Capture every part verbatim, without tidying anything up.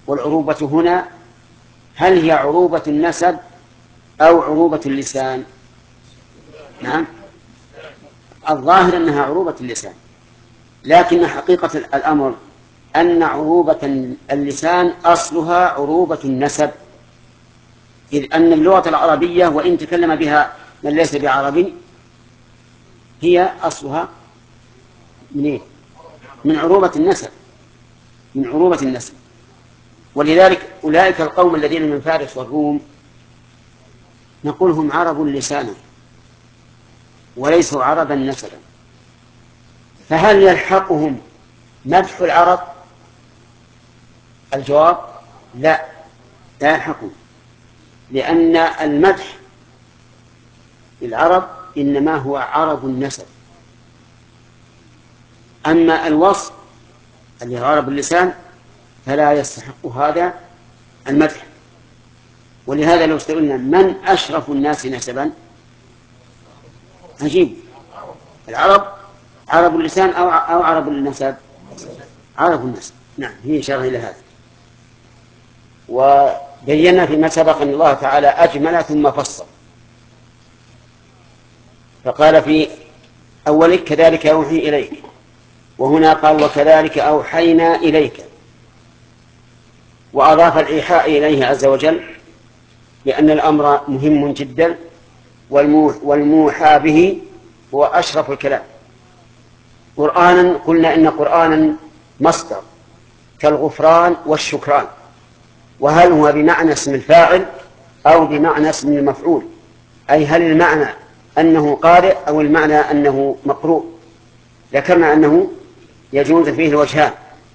والعروبة هنا هل هي عروبة النسب أو عروبة اللسان؟ نعم، الظاهر أنها عروبة اللسان، لكن حقيقة الأمر أن عروبة اللسان أصلها عروبة النسب، إذ أن اللغة العربية وإن تكلم بها من ليس بعربي هي أصلها من إيه؟ من عروبة النسب، من عروبة النسب. ولذلك أولئك القوم الذين من فارس والروم نقول هم عرب لسانا وليسوا عربا نسبا. فهل يلحقهم مدح العرب؟ الجواب لا، لا يلحقهم، لأن المدح للعرب إنما هو عرب النسب، أما الوصف اللي هو عرب اللسان فلا يستحق هذا المدح. ولهذا لو سئلنا من أشرف الناس نسبا أجيب العرب، عرب اللسان أو أو عرب النسب؟ عرب النسب. نعم، هي إشارة إلى هذا. وبينا فيما سبق أن الله تعالى أجمل ثم فصل، فقال في أولك كذلك أوحي إليك، وهنا قال وكذلك أوحينا إليك، وأضاف الإيحاء إليه عز وجل لأن الأمر مهم جدا، والموحى به هو أشرف الكلام. قرآنا قلنا إن قرآنا مصدر كالغفران والشكران، وهل هو بمعنى اسم الفاعل أو بمعنى اسم المفعول؟ أي هل المعنى أنه قارئ أو المعنى أنه مقروء؟ ذكرنا أنه يجوز فيه الوجهان.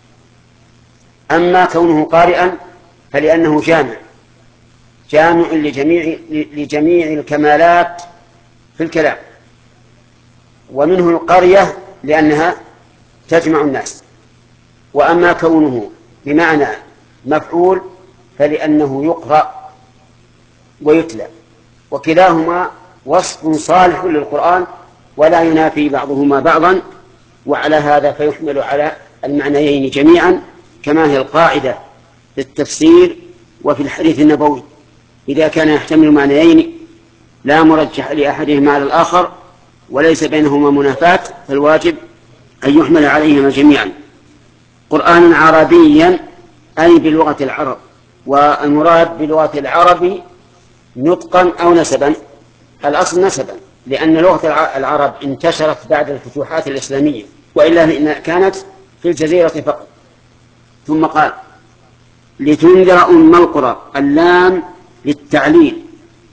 أما كونه قارئا فلأنه جامع، جامع لجميع, لجميع الكمالات في الكلام، ومنه القرية لأنها تجمع الناس. وأما كونه بمعنى مفعول فلأنه يقرأ ويتلى، وكلاهما وصف صالح للقرآن ولا ينافي بعضهما بعضا، وعلى هذا فيحمل على المعنيين جميعا، كما هي القاعدة في التفسير وفي الحديث النبوي، إذا كان يحتمل معنيين لا مرجح لأحدهما على الآخر وليس بينهما منافاة فالواجب أن يحمل عليهما جميعا. قرآنا عربيا أي بلغة العرب، والمراد بلغة العرب نطقا أو نسبا؟ الأصل نسبا، لأن لغة العرب انتشرت بعد الفتوحات الإسلامية، وإلا كانت في الجزيرة فقط. ثم قال لتنذر أم القرى، اللام للتعليل.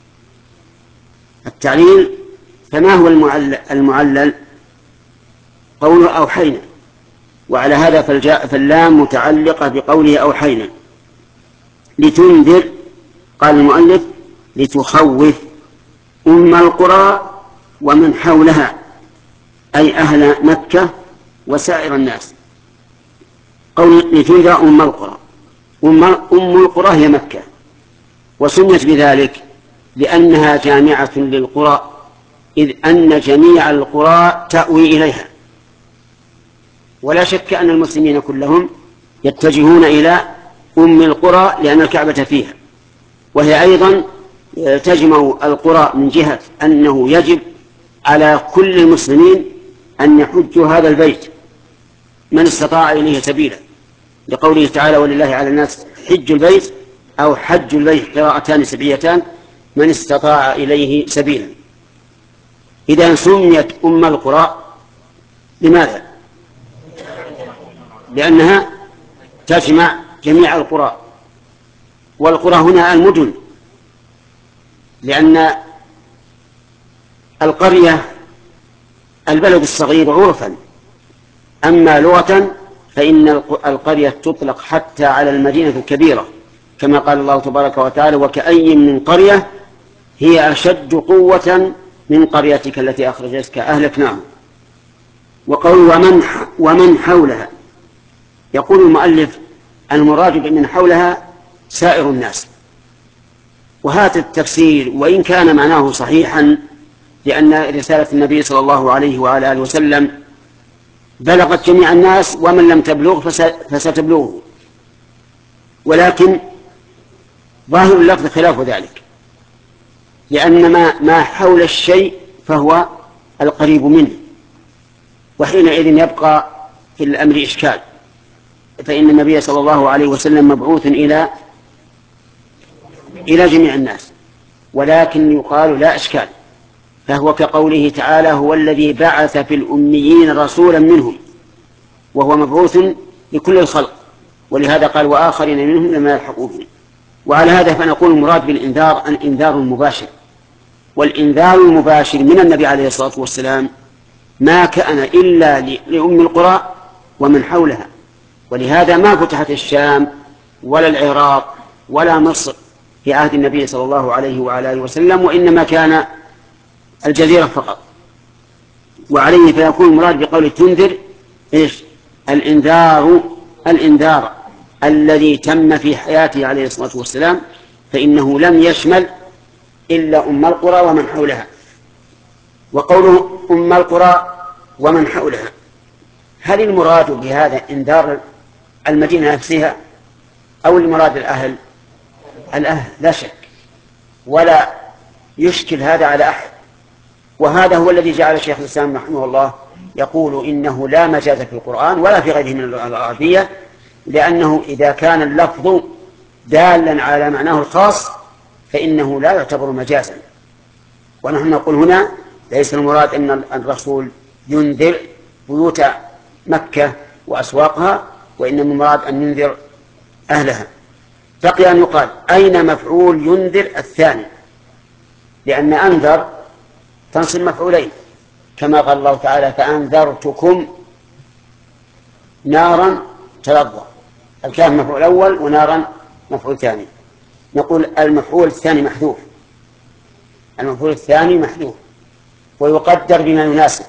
التعليل فما هو المعلل؟ قوله أوحينا، وعلى هذا فاللام متعلقة بقوله أوحينا. لتنذر قال المؤلف لتخوف أم القرى ومن حولها، أي أهل مكة وسائر الناس. قول لتنذر أم القرى، أم القرى هي مكة، وسميت بذلك لأنها جامعة للقرى، إذ أن جميع القرى تأوي إليها. ولا شك أن المسلمين كلهم يتجهون إلى أم القرى لأن الكعبة فيها، وهي أيضا تجمع القرى من جهة أنه يجب على كل المسلمين أن يحجوا هذا البيت من استطاع إليه سبيلا، لقوله تعالى ولله على الناس حج البيت أو حج البيت، قراءتان سبعيتان، من استطاع إليه سبيلا. إذا سميت أم القرى لماذا؟ لأنها تجمع جميع القرى، والقرى هنا المدن، لأن القرية البلد الصغير عرفا، أما لغة فإن القرية تطلق حتى على المدينة الكبيرة، كما قال الله تبارك وتعالى وكأي من قرية هي أشد قوة من قريتك التي أخرجتك أهلكناهم. وقول ومن, ومن حولها، يقول المؤلف المراد بمن حولها سائر الناس، وهذا التفسير وإن كان معناه صحيحا، لأن رسالة النبي صلى الله عليه وعلى آله وسلم بلغت جميع الناس، ومن لم تبلغ فستبلغه. ولكن ظاهر اللفظ خلاف ذلك، لأن ما, ما حول الشيء فهو القريب منه، وحينئذ يبقى في الأمر إشكال، فإن النبي صلى الله عليه وسلم مبعوث إلى إلى جميع الناس، ولكن يقال لا إشكال، فهو كقوله تعالى: هو الذي بعث في الأميين رسولا منهم، وهو مبعوث لكل الخلق، ولهذا قال: وآخرين منهم لما يلحقوا بهم. وعلى هذا فنقول المراد بالإنذار الإنذار المباشر، والإنذار المباشر من النبي عليه الصلاة والسلام ما كان إلا لأم القرى ومن حولها، ولهذا ما فتحت الشام ولا العراق ولا مصر في عهد النبي صلى الله عليه وعلى آله وسلم، وإنما كان الجزيرة فقط. وعليه فيكون المراد بقول تنذر إيش؟ الإنذار الإنذار الذي تم في حياته عليه الصلاة والسلام، فإنه لم يشمل إلا أم القرى ومن حولها. وقوله أم القرى ومن حولها، هل المراد بهذا إنذار المدينة نفسها أو المراد الأهل؟ الأهل لا شك، ولا يشكل هذا على أحد. وهذا هو الذي جعل شيخ الإسلام رحمه الله يقول إنه لا مجاز في القرآن ولا في غيره من اللغة العربية، لأنه إذا كان اللفظ دالا على معناه الخاص فإنه لا يعتبر مجازا. ونحن نقول هنا ليس المراد أن الرسول ينذر بيوت مكة وأسواقها، وإنما المراد أن ينذر أهلها. بقي أن يقال أين مفعول ينذر الثاني، لأن أنذر تنصب مفعولين، كما قال الله تعالى: فأنذرتكم نارا تلظى، الكاف مفعول أول ونارا مفعول ثاني. نقول المفعول الثاني محذوف، المفعول الثاني محذوف ويقدر بما يناسب.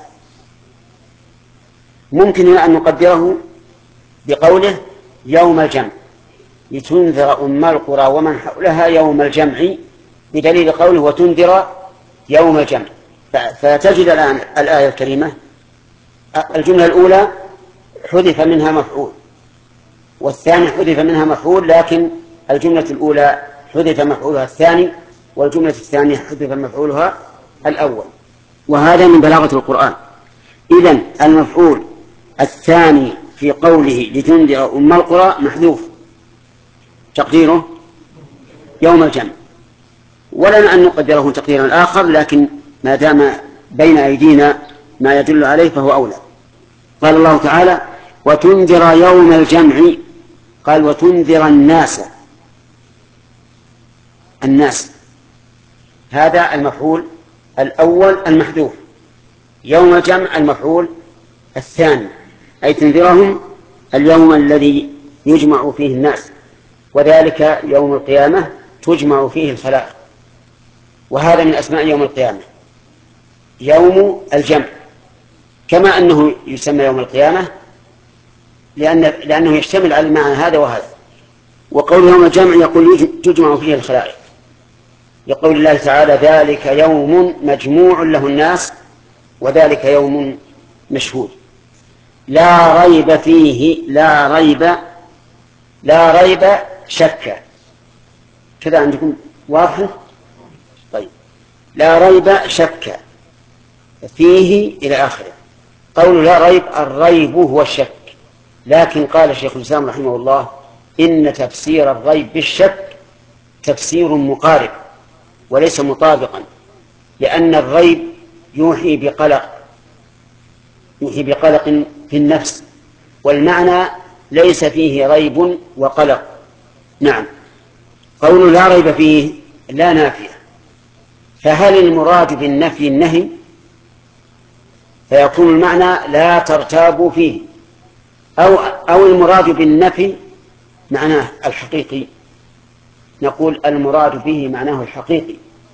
ممكن أن نقدره بقوله يوم الجمع، لتنذر أم القرى ومن حولها يوم الجمع، بدليل قوله وتنذر يوم الجمع. فتجد الآن الآية الكريمة الجملة الأولى حذف منها مفعول، والثاني حذف منها مفعول، لكن الجملة الأولى حذف مفعولها الثاني، والجملة الثانية حذف مفعولها الأول. وهذا من بلاغة القرآن. إذن المفعول الثاني في قوله لتنذر أم القرى محذوف، تقديره يوم الجمع، ولنا أن نقدره تقديرا آخر، لكن ما دام بين أيدينا ما يدل عليه فهو أولى. قال الله تعالى: وتنذر يوم الجمع، قال وتنذر الناس، الناس هذا المفعول الأول المحذوف، يوم الجمع المفعول الثاني، أي تنذرهم اليوم الذي يجمع فيه الناس، وذلك يوم القيامة تجمع فيه الخلائق. وهذا من أسماء يوم القيامة يوم الجمع، كما أنه يسمى يوم القيامة لأن لأنه يشتمل على المعنى هذا وهذا. وقول يوم الجمع يقول تجمع فيه الخلائق، يقول الله تعالى: ذلك يوم مجموع له الناس وذلك يوم مشهود. لا ريب فيه، لا ريب، لا ريب شك، كذا عندكم واضح؟ طيب، لا ريب شك فيه إلى آخره. قول لا ريب، الريب هو الشك، لكن قال الشيخ الإسلام رحمه الله: إن تفسير الريب بالشك تفسير مقارب وليس مطابقا، لأن الريب يوحي بقلق، يوحي بقلق في النفس، والمعنى ليس فيه ريب وقلق. نعم. قول لا ريب فيه لا نافية، فهل المراد بالنفي النهي؟ فيكون المعنى لا ترتابوا فيه، أو, أو المراد بالنفي معناه الحقيقي؟ نقول المراد به معناه الحقيقي،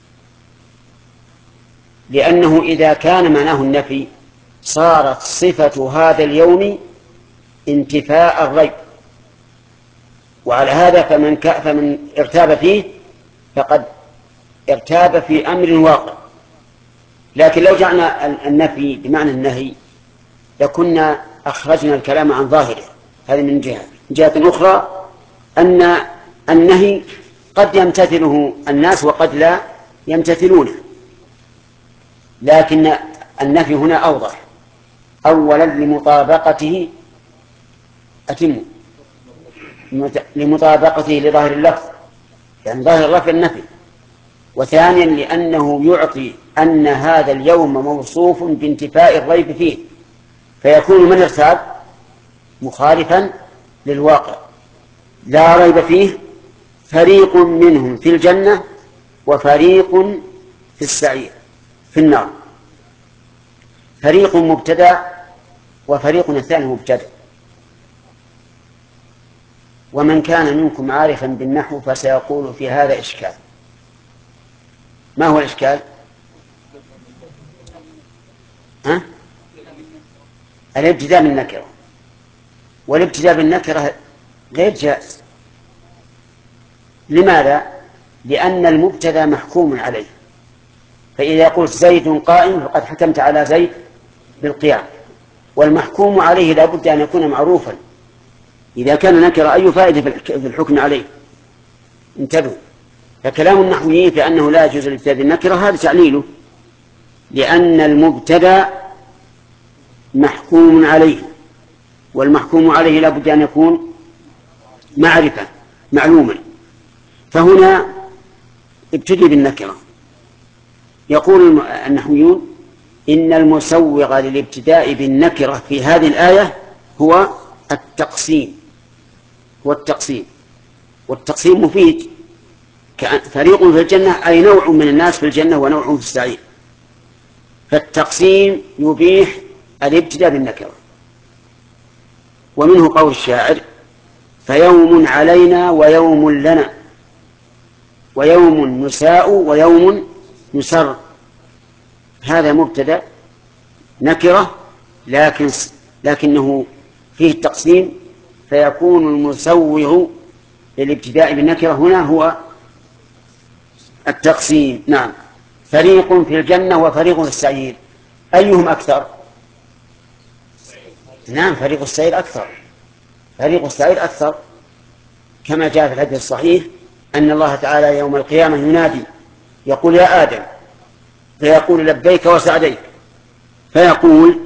لأنه إذا كان معناه النفي صارت صفة هذا اليوم انتفاء الريب، وعلى هذا فمن, فمن ارتاب فيه فقد ارتاب في أمر واقع. لكن لو جعلنا النفي بمعنى النهي لكنا أخرجنا الكلام عن ظاهره، هذه من جهة. من جهة أخرى أن النهي قد يمتثله الناس وقد لا يمتثلونه، لكن النفي هنا أوضح. أولا لمطابقته أتم لمطابقته لظاهر اللفظ، يعني ظاهر اللفظ النفي. وثانيا لأنه يعطي أن هذا اليوم موصوف بانتفاء الريب فيه، فيكون من ارتاب مخالفا للواقع لا ريب فيه. فريق منهم في الجنة وفريق في السعير في النار. فريق مبتدأ وفريق الثاني مبتدأ. ومن كان منكم عارفا بالنحو فسيقول في هذا إشكال. ما هو الإشكال؟ ها؟ الابتداء بالنكرة، والابتداء بالنكرة غير جائز. لماذا؟ لأن المبتدأ محكوم عليه، فإذا قلت زيد قائم فقد حكمت على زيد بالقيام، والمحكوم عليه لا بد أن يكون معروفا. إذا كان نكر أي فائدة في الحكم عليه؟ انتبهوا. فكلام النحويين في أنه لا يجوز الابتداء بالنكرة هذا تعليله، لأن المبتدأ محكوم عليه، والمحكوم عليه لا بد أن يكون معرفة معلوما. فهنا ابتدي بالنكرة. يقول النحويون إن المسوغ للابتداء بالنكرة في هذه الآية هو التقسيم. هو التقسيم، والتقسيم مفيد. فريق في الجنة أي نوع من الناس في الجنة ونوع في السعير، فالتقسيم يبيح الابتداء بالنكرة. ومنه قول الشاعر فيوم علينا ويوم لنا ويوم نساء ويوم نسر. هذا مبتدأ نكرة لكن لكنه فيه التقسيم، فيكون المسوغ للابتداء بالنكرة هنا هو التقسيم. نعم. فريق في الجنة وفريق في السعير، أيهم أكثر؟ نعم، فريق السعير أكثر. فريق السعير أكثر، كما جاء في الحديث الصحيح أن الله تعالى يوم القيامة ينادي يقول يا آدم، فيقول لبيك وسعديك، فيقول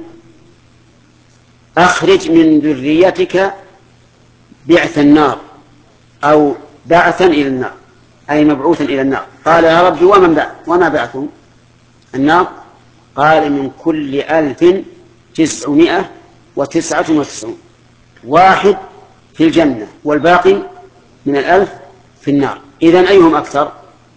أخرج من ذريتك بعث النار أو بعثا إلى النار، أي مبعوثا إلى النار. قال يا ربي ومن بعث وما بعثهم النار؟ قال من كل ألف تسعمائة وتسعة وتسعون، واحد في الجنة والباقي من الألف في النار. إذن أيهم أكثر؟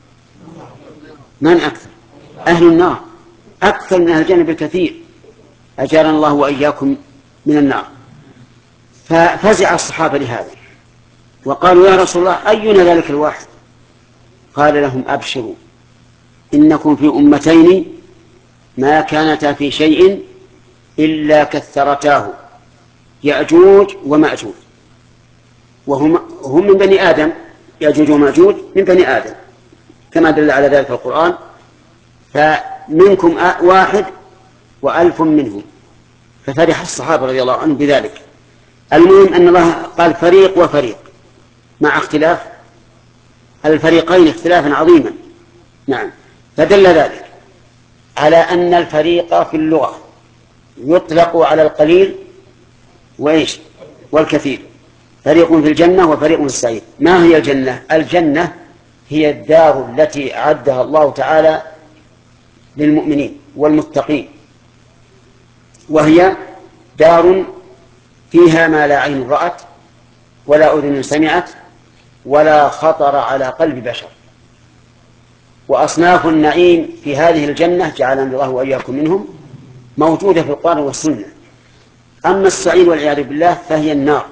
من أكثر؟ أهل النار أكثر من أهل الجنة بالكثير، أجارنا الله وإياكم من النار. ففزع الصحابة لهذا وقالوا يا رسول الله أينا ذلك الواحد؟ قال لهم أبشروا إنكم في أمتين ما كانتا في شيء إلا كثرتاه، يأجوج ومأجوج، وهم هم من بني آدم، يأجوج ومأجوج من بني آدم كما دل على ذلك القرآن. فمنكم واحد وألف منهم. ففرح الصحابة رضي الله عنهم بذلك. المهم أن الله قال فريق وفريق مع اختلاف الفريقين اختلافا عظيما. نعم. فدل ذلك على أن الفريق في اللغة يطلق على القليل وإيش والكثير. فريق في الجنة وفريق في السعير. ما هي الجنة؟ الجنة هي الدار التي أعدها الله تعالى للمؤمنين والمتقين، وهي دار فيها ما لا عين رأت ولا أذن سمعت ولا خطر على قلب بشر. وأصناف النعيم في هذه الجنة جعلنا الله وإياكم منهم موجودة في القرآن والسنة. أما السعير والعياذ بالله فهي النار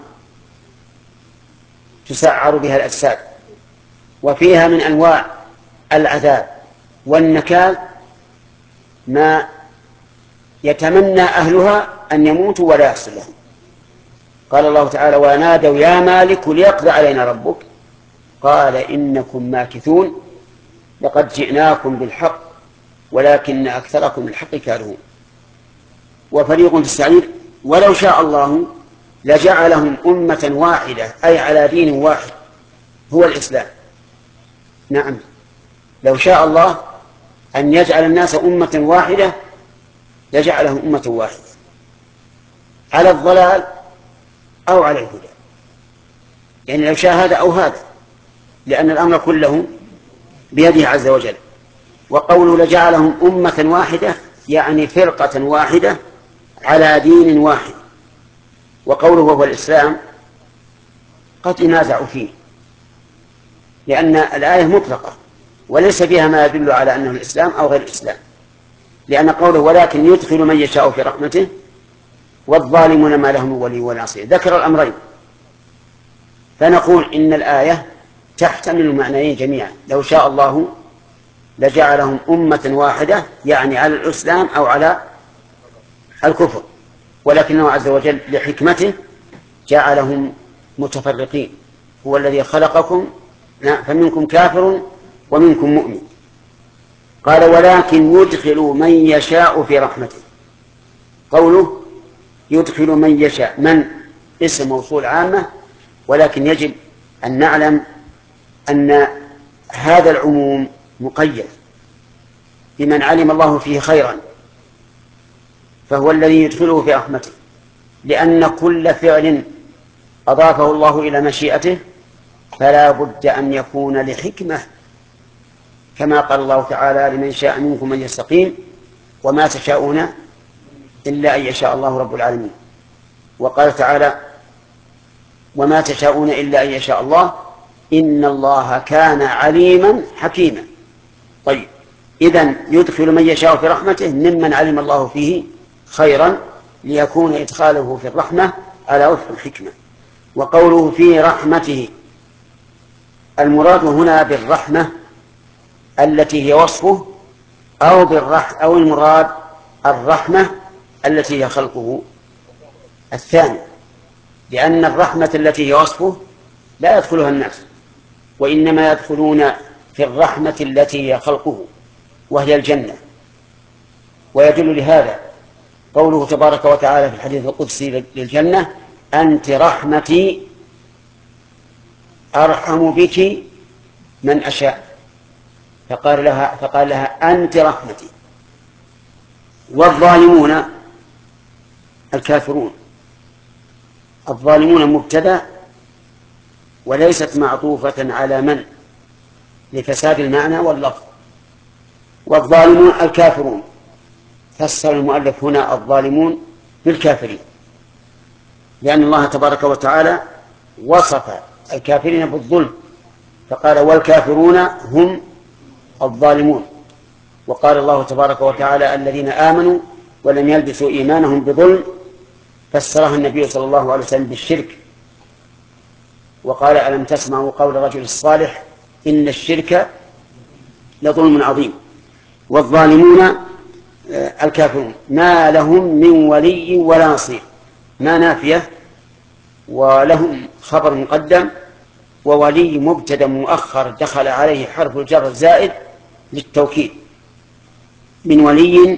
تسعر بها الأجساد، وفيها من أنواع العذاب والنكال ما يتمنى أهلها أن يموتوا ولا يحصل لهم. قال الله تعالى ونادوا يا مالك ليقضي علينا ربك قال إنكم ماكثون لقد جئناكم بالحق ولكن أكثركم الحق كارهون. وفريق في السعير ولو شاء الله لجعلهم أمة واحدة أي على دين واحد، هو الإسلام. نعم، لو شاء الله أن يجعل الناس أمة واحدة لجعلهم أمة واحدة على الضلال أو على الهدى، يعني لو شاء هذا أو هذا، لأن الأمر كله بيده عز وجل. وقوله لجعلهم أمة واحدة يعني فرقة واحدة على دين واحد. وقوله هو الإسلام قد ينازع فيه، لأن الآية مطلقة وليس فيها ما يدل على أنه الإسلام أو غير الإسلام، لأن قوله ولكن يدخل من يشاء في رحمته والظالمون ما لهم من ولي ولا نصير ذكر الأمرين. فنقول إن الآية تحتمل المعنيين جميعا، لو شاء الله لجعلهم أمة واحدة يعني على الإسلام أو على الكفر، ولكنه عز وجل لحكمته جعلهم متفرقين. هو الذي خلقكم فمنكم كافر ومنكم مؤمن. قال ولكن يدخل من يشاء في رحمته. قوله يدخل من يشاء، من اسم موصول عامة، ولكن يجب أن نعلم أن هذا العموم مقيد بمن علم الله فيه خيرا فهو الذي يدخله في رحمته، لأن كل فعل أضافه الله إلى مشيئته فلا بد أن يكون لحكمة، كما قال الله تعالى لمن شاء منكم من يستقيم وما تشاءون إلا أن يشاء الله رب العالمين. وقال تعالى وما تشاءون إلا أن يشاء الله إن الله كان عليما حكيما. طيب، إذن يدخل من يشاء في رحمته ممن علم الله فيه خيرا ليكون إدخاله في الرحمة على وفق الحكمة. وقوله في رحمته المراد هنا بالرحمة التي هي وصفه أو, بالرح أو المراد الرحمة التي هي خلقه الثاني، لأن الرحمة التي هي وصفه لا يدخلها الناس، وإنما يدخلون في الرحمة التي هي خلقه وهي الجنة. ويدل لهذا قوله تبارك وتعالى في الحديث القدسي للجنة أنت رحمتي أرحم بك من أشاء، فقال لها, فقال لها أنت رحمتي. والظالمون الكافرون، الظالمون مبتدأ وليست معطوفة على من لفساد المعنى واللفظ. والظالمون الكافرون فسر المؤلف هنا الظالمون بالكافرين، لأن الله تبارك وتعالى وصف الكافرين بالظلم فقال والكافرون هم الظالمون. وقال الله تبارك وتعالى الذين آمنوا ولم يلبسوا إيمانهم بظلم فسرها النبي صلى الله عليه وسلم بالشرك، وقال ألم تسمعوا قول رجل الصالح إن الشرك لظلم عظيم. والظالمون الكافرون ما لهم من ولي ولا نصير، ما نافية ولهم خبر مقدم، وولي مبتدأ مؤخر دخل عليه حرف الجر الزائد للتوكيد. من ولي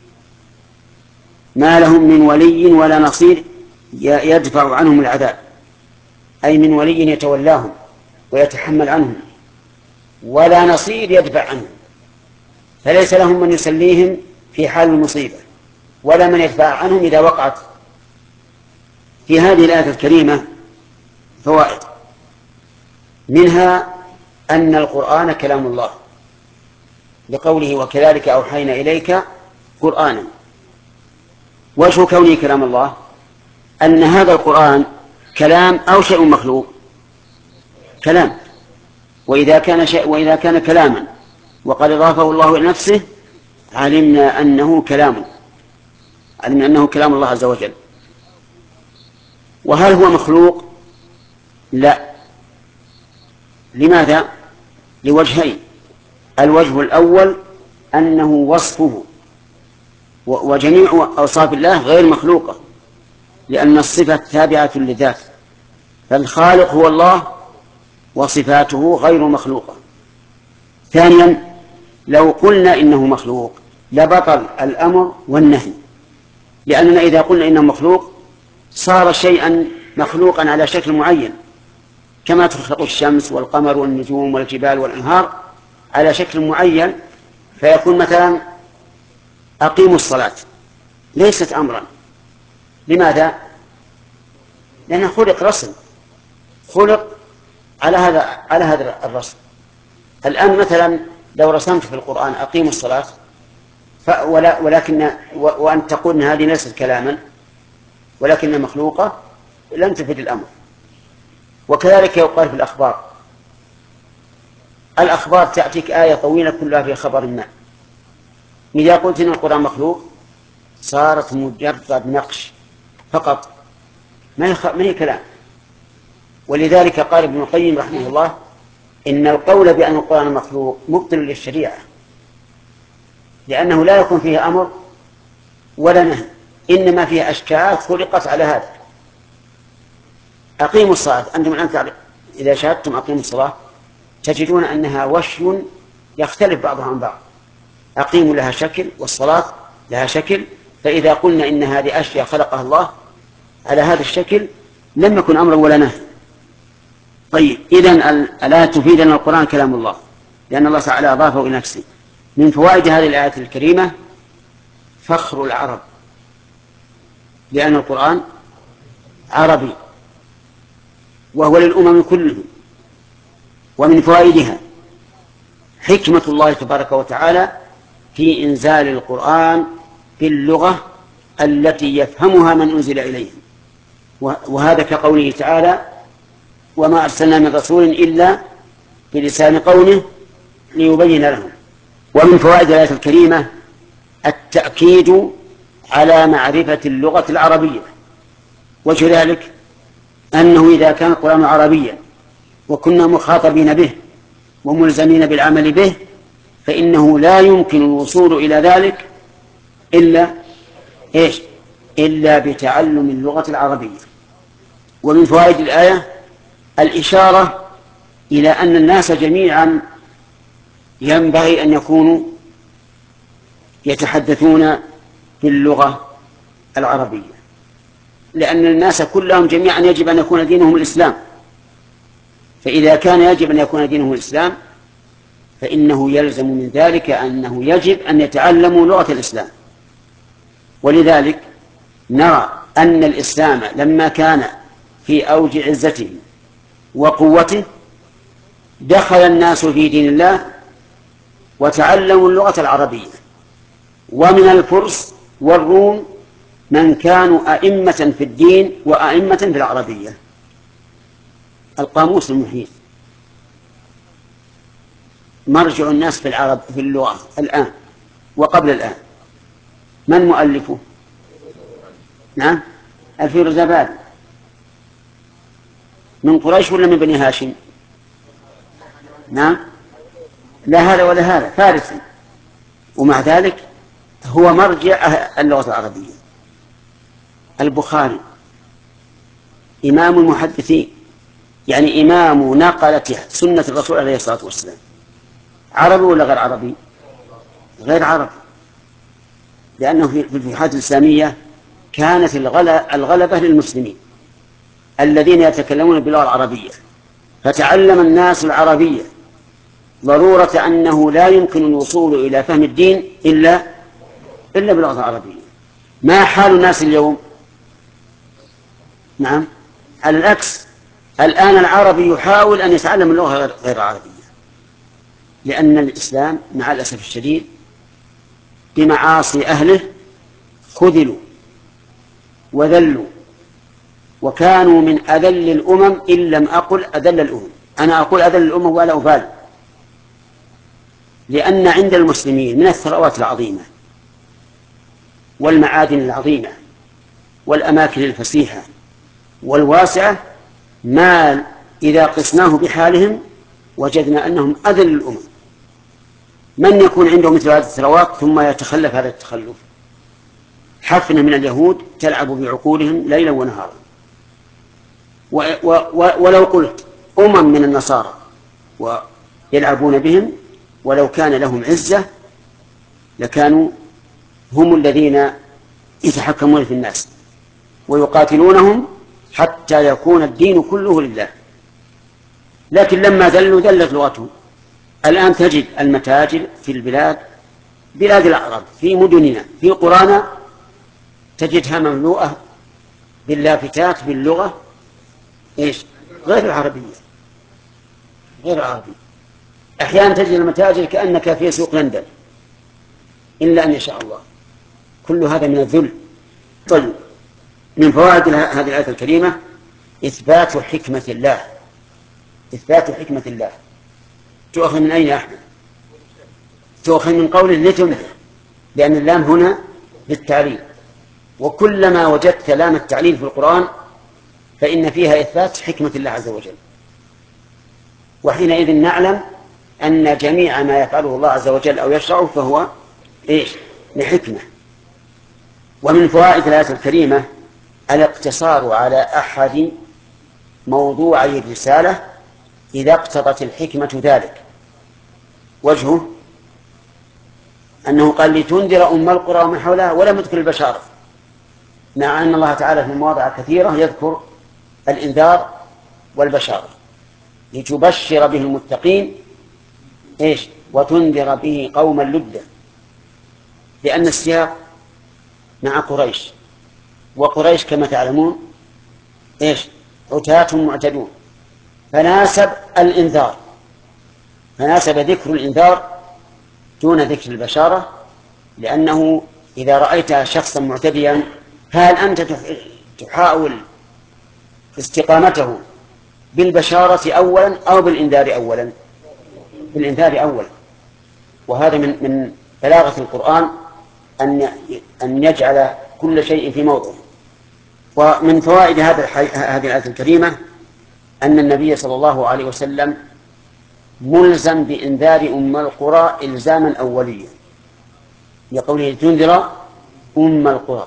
ما لهم من ولي ولا نصير يدفع عنهم العذاب، أي من ولي يتولاهم ويتحمل عنهم، ولا نصير يدفع عنهم، فليس لهم من يسليهم في حال المصيبة ولا من يدفع عنهم إذا وقعت. في هذه الآية الكريمة فوائد، منها أن القرآن كلام الله لقوله وكذلك أوحينا إليك قرآنا. وجه كونه كلام الله أن هذا القرآن كلام أو شيء مخلوق، كلام، وإذا كان شيء وإذا كان كلاما وقد أضافه الله إلى نفسه علمنا أنه كلام، علمنا أنه كلام الله عز وجل. وهل هو مخلوق؟ لا. لماذا؟ لوجهين. الوجه الأول أنه وصفه، وجميع أوصاف الله غير مخلوقة لأن الصفة تابعة للذات، فالخالق هو الله وصفاته غير مخلوقة. ثانيا لو قلنا إنه مخلوق لبطل الأمر والنهي، لأننا إذا قلنا إنه مخلوق صار شيئا مخلوقا على شكل معين كما تخلق الشمس والقمر والنجوم والجبال والأنهار على شكل معين، فيكون مثلا أقيموا الصلاة، ليست أمرا. لماذا؟ لأنه خلق رسم، خلق على هذا على هذا الرسم. الآن مثلا لو رسمت في القرآن أقيموا الصلاة ولا ولكن وأن تقول إن هذه ليست كلاما ولكنها مخلوقة، لم تفد الأمر. وكذلك يقال في الأخبار، الأخبار تأتيك آية طويلة كلها في خبر ما، إذا قلت إن القرآن مخلوق صارت مجرد نقش فقط، ما هي كلام. ولذلك قال ابن القيم رحمه الله إن القول بأن القرآن مخلوق مبطل للشريعة، لأنه لا يكون فيه أمر ولا نهي، إنما فيه أشكال خلقت على هذا. أقيموا الصلاة، أنتم الآن إذا شاهدتم أقيموا الصلاة تجدون أنها وشي يختلف بعضها عن بعض. أقيموا لها شكل والصلاة لها شكل، فإذا قلنا إن هذه أشياء خلقها الله على هذا الشكل لم يكن أمرا ولا نهي. طيب، إذن ألا تفيد أن القرآن كلام الله، لأن الله تعالى أضافه إلى نفسه. من فوائد هذه الآية الكريمة فخر العرب، لأن القرآن عربي وهو للأمم كلهم. ومن فوائدها حكمة الله تبارك وتعالى في إنزال القرآن باللغة التي يفهمها من أنزل إليهم، وهذا كقوله تعالى وما أرسلنا من رسول إلا بلسان قومه ليبين لهم. ومن فوائد الآية الكريمة التأكيد على معرفة اللغة العربية، وجه ذلك أنه إذا كان القرآن عربيا وكنا مخاطبين به وملزمين بالعمل به فإنه لا يمكن الوصول إلى ذلك إلا إيش؟ إلا بتعلم اللغة العربية. ومن فوائد الآية الإشارة إلى أن الناس جميعا ينبغي أن يكونوا يتحدثون باللغة العربية، لأن الناس كلهم جميعا يجب أن يكون دينهم الإسلام، فإذا كان يجب أن يكون دينهم الإسلام فإنه يلزم من ذلك أنه يجب أن يتعلموا لغة الإسلام. ولذلك نرى أن الإسلام لما كان في أوج عزته وقوته دخل الناس في دين الله وتعلموا اللغة العربية. ومن الفرس والروم من كانوا أئمة في الدين وأئمة في العربية. القاموس المحيط مرجع الناس في العرب في اللغة الآن وقبل الآن، من مؤلفه؟ نعم، الفيروزابادي. من قريش ولا من بني هاشم؟ نعم، لا هذا ولا هذا، فارسي، ومع ذلك هو مرجع اللغة العربية. البخاري إمام المحدثين، يعني إمام نقلة سنة الرسول عليه الصلاة والسلام، عربي ولا غير عربي؟ غير عربي، لأنه في الفتوحات الإسلامية كانت الغلبة للمسلمين الذين يتكلمون باللغة العربية، فتعلم الناس العربية ضرورة أنه لا يمكن الوصول إلى فهم الدين إلا إلا باللغة العربية. ما حال الناس اليوم؟ نعم، على العكس، الآن العربي يحاول أن يتعلم اللغة غير العربية، لأن الإسلام مع الأسف الشديد بمعاصي أهله خذلوا وذلوا، وكانوا من أذل الأمم إن لم أقل أذل الأمم. أنا أقول أذل الأمم ولا أبالي، لأن عند المسلمين من الثروات العظيمة والمعادن العظيمة والأماكن الفسيحة والواسعة ما إذا قسناه بحالهم وجدنا أنهم أذل الأمم. من يكون عنده مثل هذه الثروات ثم يتخلف هذا التخلف؟ حفنة من اليهود تلعب بعقولهم ليلا ونهارا. و و و ولو قلت أمم من النصارى ويلعبون بهم، ولو كان لهم عزة لكانوا هم الذين يتحكمون في الناس ويقاتلونهم حتى يكون الدين كله لله. لكن لما ذلوا ذلت لغتهم. الآن تجد المتاجر في البلاد، بلاد الأعراب، في مدننا، في قرانا، تجدها مملوءة باللافتات باللغة إيش؟ غير العربية، غير العربية. أحيانا تجد المتاجر كأنك في سوق لندن، إلا أن يشاء الله. كل هذا من الذل. طيب، من فوائد هذه الآية الكريمة إثبات حكمة الله. إثبات حكمة الله تؤخذ من أين يا أحمد؟ تؤخذ من قوله لتنذر، لأن اللام هنا للتعليل، وكلما وجدت لام التعليل في القرآن فإن فيها إثبات حكمة الله عز وجل، وحينئذ نعلم أن جميع ما يفعله الله عز وجل أو يشرعه فهو إيش؟ لحكمة. ومن فوائد الآية الكريمة الاقتصار على أحد موضوعي الرسالة إذا اقتضت الحكمة ذلك. وجهه أنه قال لتنذر أم القرى ومن حولها ولم يذكر البشارة، مع أن الله تعالى في مواضع كثيرة يذكر الإنذار والبشارة، لتبشر به المتقين إيش؟ وتنذر به قوما لدا، لأن السياق مع قريش، وقريش كما تعلمون إيش؟ عتاة معتدون، فناسب الإنذار، فناسب ذكر الإنذار دون ذكر البشارة، لأنه إذا رأيت شخصا معتديا هل أنت تحاول استقامته بالبشارة أولا أو بالإنذار أولا؟ بالإنذار أولا. وهذا من من بلاغة القرآن أن أن يجعل كل شيء في موضعه. ومن فوائد هذا هذه الآية الكريمة أن النبي صلى الله عليه وسلم ملزم بإنذار أم القرى إلزاما أوليا، لقوله تنذر أم القرى،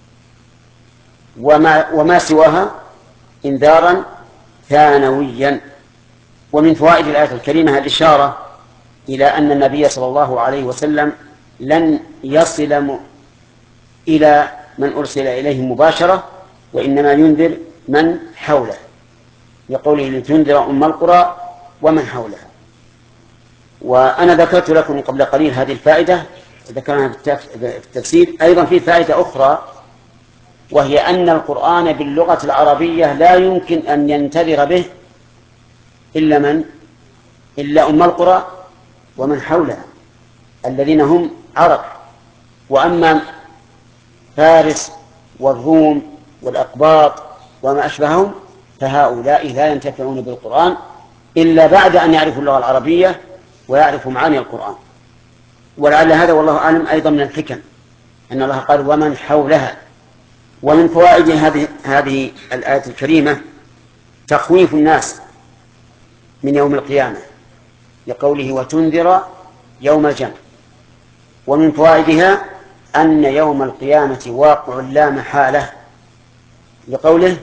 وما, وما سواها إنذارا ثانويا. ومن فوائد الآية الكريمة الإشارة إلى أن النبي صلى الله عليه وسلم لن يصل إلى من أرسل إليه مباشرة، وإنما ينذر من حوله، لقوله لتنذر أم القرى ومن حولها. وأنا ذكرت لكم قبل قليل هذه الفائدة، ذكرنا في التفسير. أيضا في فائدة أخرى، وهي أن القرآن باللغة العربية لا يمكن أن ينتذر به إلا من؟ إلا أم القرى ومن حولها الذين هم عرب. وأما فارس والروم والأقباط وما أشبههم فهؤلاء لا ينتفعون بالقرآن إلا بعد أن يعرفوا اللغة العربية ويعرفوا معاني القرآن. ولعل هذا والله أعلم أيضا من الحكم أن الله قال ومن حولها. ومن فوائد هذه هذه الآية الكريمة تخويف الناس من يوم القيامة، لقوله وتنذر يوم الجمع. ومن فوائدها أن يوم القيامة واقع لا محالة، لقوله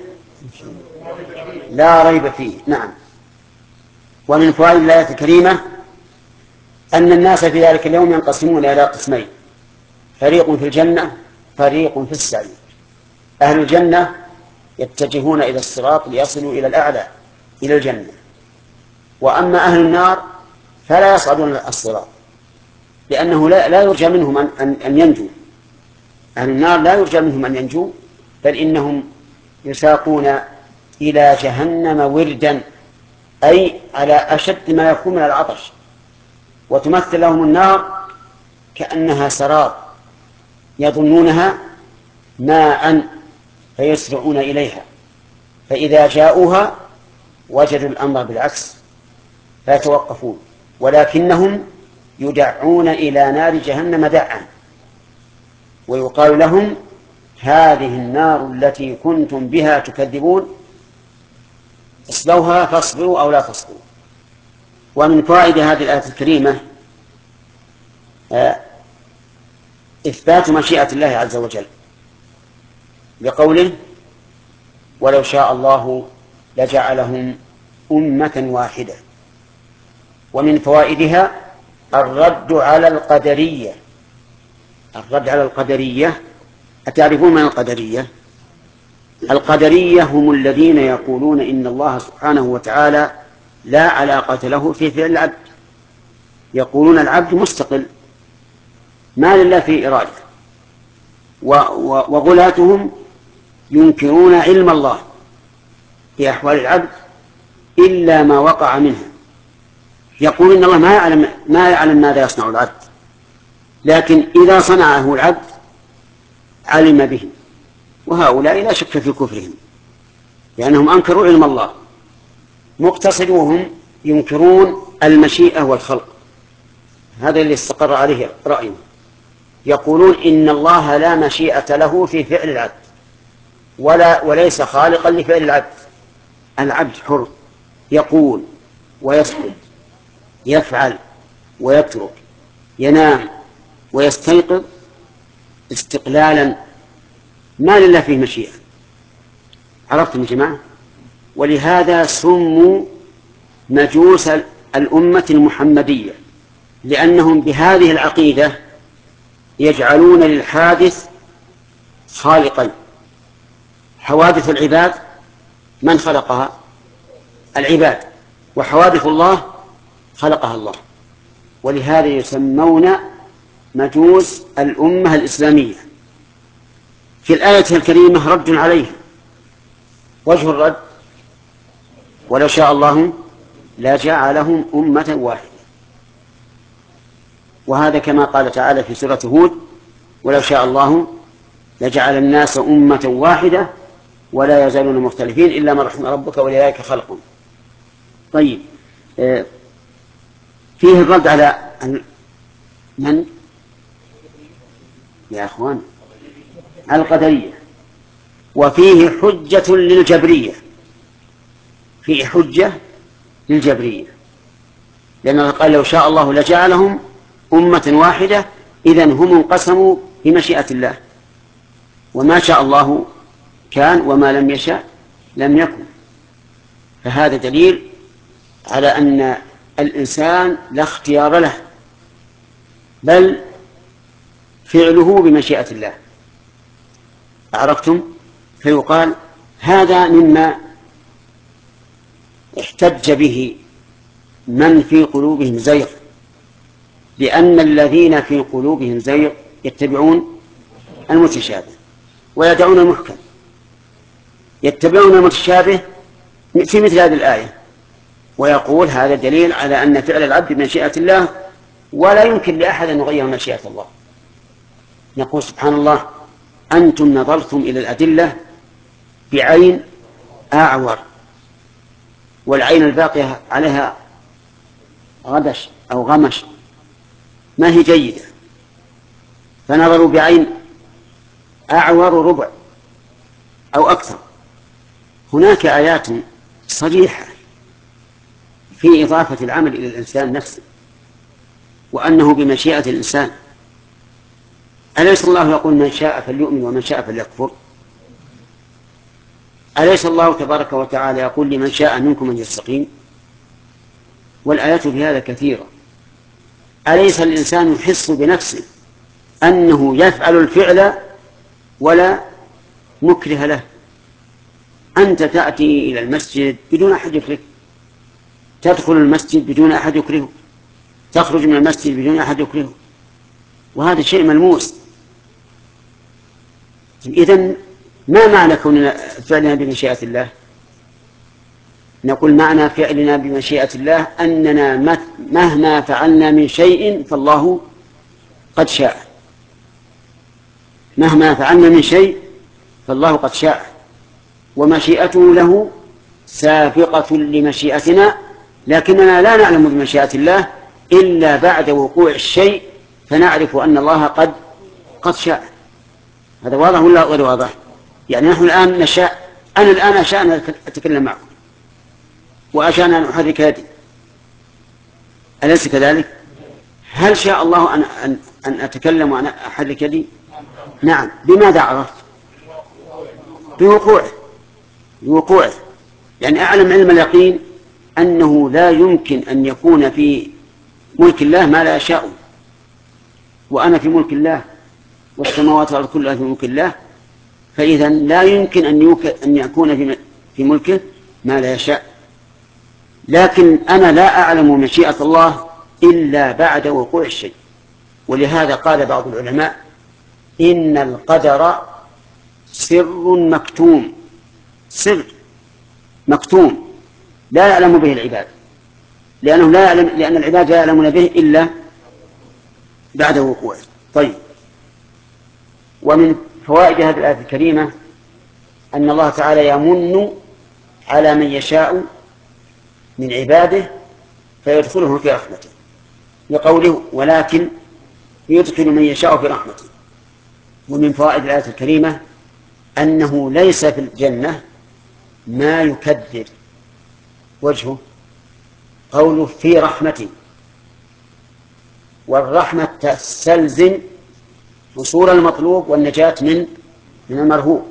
لا ريب فيه. نعم. ومن فوائد الآية الكريمة أن الناس في ذلك اليوم ينقسمون إلى قسمين، فريق في الجنة فريق في السعير. أهل الجنة يتجهون إلى الصراط ليصلوا إلى الأعلى إلى الجنة، وأما أهل النار فلا يصعدون الصراط، لأنه لا, لا يرجى منهم أن, أن ينجوا. أهل النار لا يرجى منهم أن ينجوا، بل إنهم يساقون إلى جهنم وردا، أي على أشد ما يكون من العطش، وتمثل لهم النار كأنها سراب يظنونها ماء فيسرعون إليها، فإذا جاءوها وجدوا الأمر بالعكس فيتوقفون، ولكنهم يدعون إلى نار جهنم دعا، ويقال لهم هذه النار التي كنتم بها تكذبون اصلوها فاصبروا أو لا تصبروا. ومن فوائد هذه الآية الكريمة إثبات مشيئة الله عز وجل، بقوله ولو شاء الله لجعلهم أمة واحدة. ومن فوائدها الرد على القدرية. الرد على القدرية، أتعرفون من القدرية؟ القدرية هم الذين يقولون إن الله سبحانه وتعالى لا علاقة له في فعل العبد. يقولون العبد مستقل ما لله في إرادة، وغلاتهم ينكرون علم الله في أحوال العبد إلا ما وقع منها. يقول إن الله ما يعلم, ما يعلم ماذا يصنع العبد، لكن إذا صنعه العبد علم به. وهؤلاء لا شك في كفرهم لأنهم أنكروا علم الله. مقتصدوهم ينكرون المشيئة والخلق، هذا اللي استقر عليه رأيهم. يقولون إن الله لا مشيئة له في فعل العبد ولا وليس خالقا لفعل العبد. العبد حر، يقول ويسكت، يفعل ويترك، ينام ويستيقظ استقلالا، ما لله فيه مشيئة. عرفتم يا جماعة؟ ولهذا سموا مجوس الأمة المحمدية، لأنهم بهذه العقيدة يجعلون للحادث خالقين. حوادث العباد من خلقها؟ العباد، وحوادث الله خلقها الله. ولهذا يسمون مجوس الأمة الإسلامية. في الآية الكريمة رد عليه. وجه الرد: ولو شاء الله لجعلهم أمة واحدة. وهذا كما قال تعالى في سورة هود: ولو شاء الله لجعل الناس أمة واحدة ولا يزالون مختلفين إلا من رحم ربك ولذلك خلقهم. طيب، فيه الرد على من يا أخوان؟ القدرية. وفيه حجة للجبرية، فيه حجة للجبرية، لأنه قال لو شاء الله لجعلهم أمة واحدة، إذن هم انقسموا بمشيئة الله، وما شاء الله كان وما لم يشاء لم يكن. فهذا دليل على أن الإنسان لا اختيار له، بل فعله بمشيئة الله. عرفتم؟ فيقال هذا مما احتج به من في قلوبهم زيغ، لأن الذين في قلوبهم زيغ يتبعون المتشابه ويدعون المحكم. يتبعون المتشابه في مثل هذه الآية، ويقول هذا دليل على أن فعل العبد بمشيئة الله، ولا يمكن لأحد أن يغير مشيئة الله. نقول سبحان الله: أنتم نظرتم إلى الأدلة بعين أعور، والعين الباقية عليها غدش أو غمش ما هي جيدة، فنظروا بعين أعور ربع أو أكثر. هناك آيات صريحة في إضافة العمل إلى الإنسان نفسه، وأنه بمشيئة الإنسان. أليس الله يقول من شاء فليؤمن ومن شاء فليكفر؟ أليس الله تبارك وتعالى يقول لمن شاء منكم أن يستقيم؟ والآيات في هذا كثيرة. أليس الإنسان يحس بنفسه أنه يفعل الفعل ولا مكره له؟ أنت تأتي إلى المسجد بدون أحد يكرهك، تدخل المسجد بدون أحد يكرهك، تخرج من المسجد بدون أحد يكرهك، وهذا شيء ملموس. إذن ما معنى كوننا فعلنا بمشيئة الله؟ نقول معنى فعلنا بمشيئة الله أننا مهما فعلنا من شيء فالله قد شاء. مهما فعلنا من شيء فالله قد شاء، ومشيئته له سابقة لمشيئتنا، لكننا لا نعلم بمشيئة الله إلا بعد وقوع الشيء فنعرف أن الله قد قد شاء. هذا واضح ولا غير واضح؟ يعني نحن الآن نشاء، أنا الآن أشاء أن أتكلم معكم وأشاء أن أحرك يدي، أليس كذلك؟ هل شاء الله أن, أن, أن أتكلم وأن أحرك يدي؟ نعم. بماذا عرفت؟ بوقوعه بوقوعه يعني أعلم علم اليقين أنه لا يمكن أن يكون في ملك الله ما لا يشاء، وأنا في ملك الله والسماوات والأرض كلها في ملك الله، فإذا لا يمكن أن, أن يكون في, في ملكه ما لا يشاء. لكن أنا لا أعلم مشيئة الله إلا بعد وقوع الشيء. ولهذا قال بعض العلماء إن القدر سر مكتوم، سر مكتوم لا يعلم به العباد، لأنه لا يعلم لأن العباد لا يعلمون به إلا بعد وقوعه. طيب، ومن فوائد هذه الآية الكريمة أن الله تعالى يمن على من يشاء من عباده فيدخلهم في رحمته، لقوله ولكن يدخل من يشاء في رحمته. ومن فوائد الآية الكريمة أنه ليس في الجنة ما يكدر وجهه، قوله في رحمته، والرحمة تستلزم حصول المطلوب والنجاة من من المرهوب.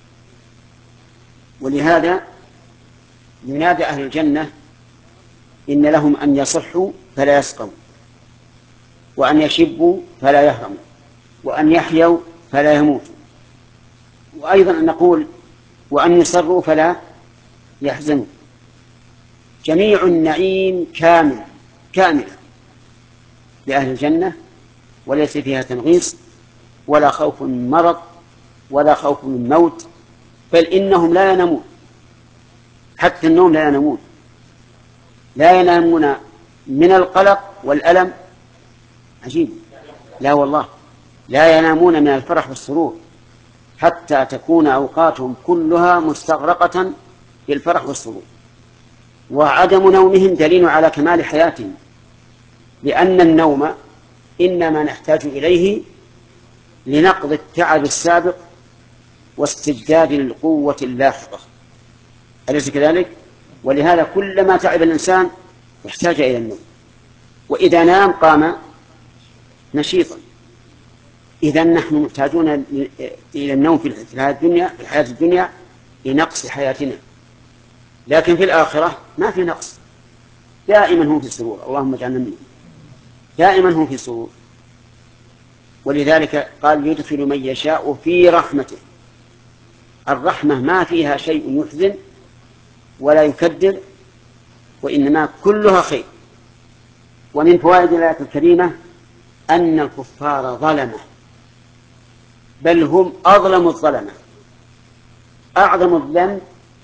ولهذا ينادى أهل الجنة إن لهم أن يصحوا فلا يسقموا، وأن يشبوا فلا يهرموا، وأن يحيوا فلا يموتوا، وأيضا أن نقول وأن يسروا فلا يحزنوا. جميع النعيم كامل كامل لأهل الجنة، وليس فيها تنغيص ولا خوف من مرض ولا خوف من موت، بل إنهم لا ينامون، حتى النوم لا ينامون، لا ينامون من القلق والألم. عجيب، لا والله لا ينامون من الفرح والسرور، حتى تكون أوقاتهم كلها مستغرقة بالفرح والسرور. وعدم نومهم دليل على كمال حياتهم، لأن النوم إنما نحتاج إليه لنقض التعب السابق واستجداد للقوة اللاحقة، أليس كذلك؟ ولهذا كلما تعب الإنسان يحتاج إلى النوم، وإذا نام قام نشيطا. إذن نحن محتاجون إلى النوم في الحياة الدنيا في الحياة الدنيا لنقص حياتنا، لكن في الآخرة ما في نقص، دائما هم في سرور، اللهم اجعلنا منهم، دائما هم في سرور. ولذلك قال يدخل من يشاء في رحمته. الرحمة ما فيها شيء يحزن ولا يكدر، وإنما كلها خير. ومن فوائد الآية الكريمة أن الكفار ظلمة، بل هم أظلم الظلمة. أعظم الذنب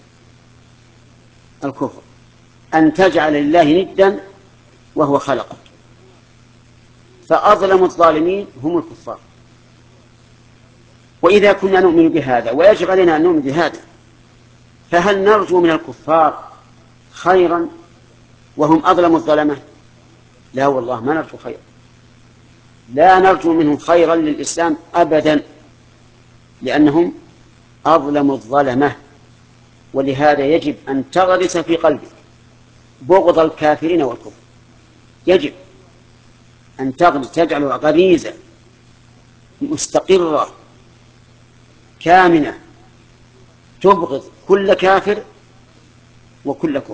الكفر، أن تجعل لله ندا وهو خلقك، فأظلم الظالمين هم الكفار. وإذا كنا نؤمن بهذا ويجب علينا أن نؤمن بهذا، فهل نرجو من الكفار خيرا وهم أظلم الظلمة؟ لا والله ما نرجو خيرا، لا نرجو منهم خيرا للإسلام أبدا، لأنهم أظلم الظلمة. ولهذا يجب أن تغرس في قلبك بغض الكافرين والكفر، يجب أن تغرس، تجعل غريزة مستقرة كامنة تبغض كل كافر وكل كفر.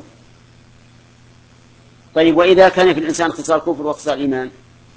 طيب، وإذا كان في الإنسان خصال كفر وخصال إيمان؟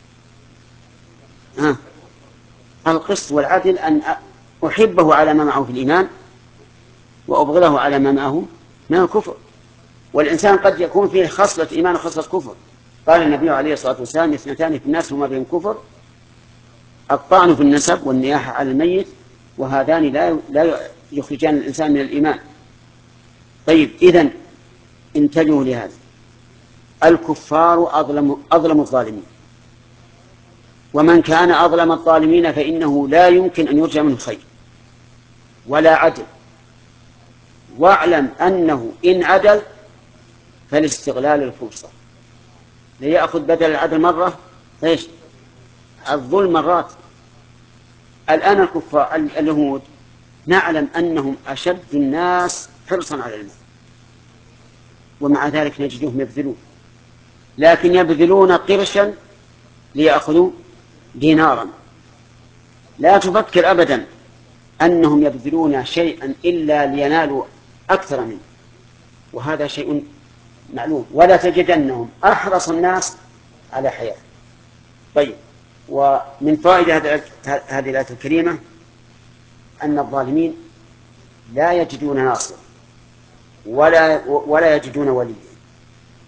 ها، القسط والعدل أن أحبه على ما معه في الإيمان وأبغضه على ما معه من الكفر. والإنسان قد يكون فيه خصلة إيمان وخصلة كفر. قال النبي عليه الصلاة والسلام اثنتان في الناس هما بهم كفر: الطعن في النسب والنياحة على الميت، وهذان لا لا يخرجان الإنسان من الإيمان. طيب، إذن انتبهوا لهذا، الكفار أظلم أظلم الظالمين، ومن كان أظلم الظالمين فإنه لا يمكن أن يرجى منه خير ولا عدل. واعلم أنه إن عدل فالاستغلال الفرصة، ليأخذ بدل العدل مرة إيش؟ الظلم مرات. الآن الكفار اليهود نعلم أنهم أشد الناس حرصا على المال، ومع ذلك نجدهم يبذلون، لكن يبذلون قرشا ليأخذوا دينارا. لا تفكر أبدا أنهم يبذلون شيئا إلا لينالوا أكثر منه، وهذا شيء معلوم. ولا تجدنهم أحرص الناس على حياة. طيب، ومن فائدة هذه الآية الكريمة أن الظالمين لا يجدون ناصر ولا ولا يجدون وليا،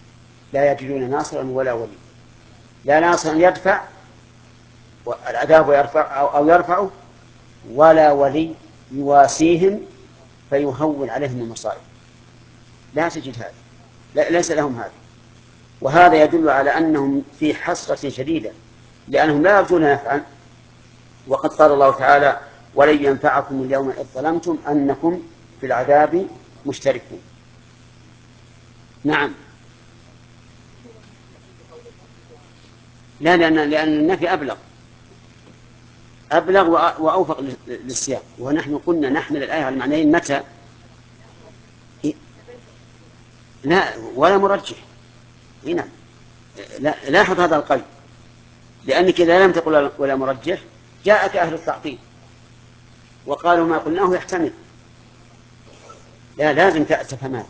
لا يجدون ناصرا ولا ولي، لا ناصرا يدفع العذاب ويرفع أو يرفعه، ولا ولي يواسيهم فيهون عليهم المصائب، لا تجد هذا، لا ليس لهم هذا. وهذا يدل على أنهم في حسرة شديدة، لأنهم لا يرجون نفعا. وقد قال الله تعالى: ولن ينفعكم اليوم إذ ظلمتم أنكم في العذاب مشتركون. نعم. لا، لأن لأن النفي أبلغ أبلغ وأوفق للسياق. ونحن قلنا نحمل الآية على المعنيين متى؟ لا، ولا مرجح هنا. لا، لاحظ هذا القيد، لأنك إذا لم تقل ولا مرجح جاءك أهل التعطيل وقالوا ما قلناه يحتمل. لا، لازم تفهمها.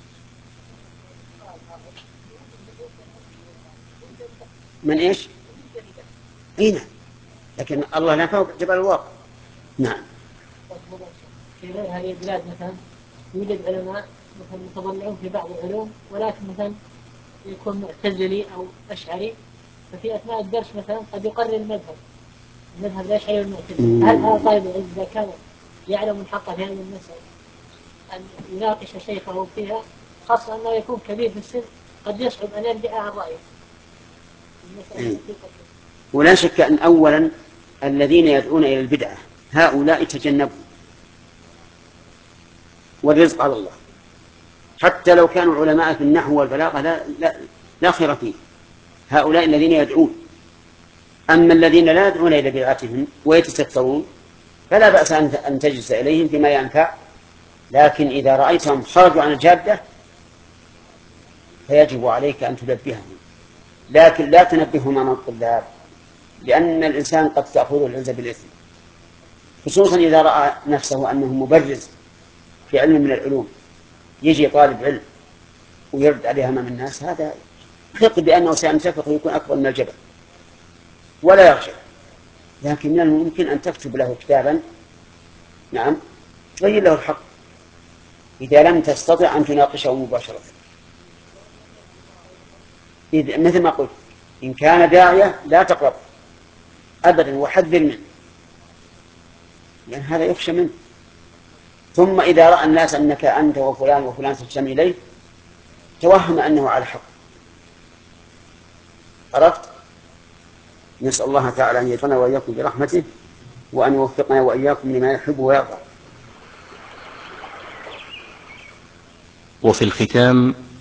من إيش؟ هنا، لكن الله لا فوق جبل الواقع. نعم. في غير هذه البلاد مثلا يوجد علماء مثلا متضلعون في بعض العلوم، ولكن مثلا يكون معتزلي أو أشعري، ففي أثناء الدرس مثلا قد يقرر المذهب المذهب الأشعري والمعتزلي. هل هذا طالب العلم إذا كان يعلم الحق في هذه المسألة أن يناقش شيخه فيها، خاصة أنه يكون كبير في السن، قد يصعب أن يرجع عن رأيه. ولا شك أن أولا الذين يدعون إلى البدعة هؤلاء تجنبوا، والرزق على الله، حتى لو كانوا علماء في النحو والبلاغة لا, لا, لا خير فيه. هؤلاء الذين يدعون. أما الذين لا يدعون إلى بدعتهم ويتسترون فلا بأس أن تجلس إليهم فيما ينفع، لكن إذا رأيتهم خرجوا عن الجادة فيجب عليك أن تنبههم، لكن لا تنبههم أمام الطلاب، لأن الإنسان قد تأخذ العزة بالإثم، خصوصا إذا رأى نفسه أنه مبرز في علم من العلوم، يجي طالب علم ويرد عليها أمام الناس، هذا ثق بأنه سينتفخ ويكون أكبر من الجبل ولا يخشى. لكن من الممكن أن تكتب له كتابا، نعم، تبين له الحق إذا لم تستطع أن تناقشه مباشرة. إذ مثل ما قلت، إن كان داعية لا تقرب أبدا وحذر منه، لأن هذا يخشى منه. ثم إذا رأى الناس أنك أنت وفلان وفلان تجتمع إليه توهم أنه على الحق. عرفت؟ نسأل الله تعالى أن يجعلنا وإياكم برحمته، وأن يوفقنا وإياكم لما يحب ويرضى. وفي الختام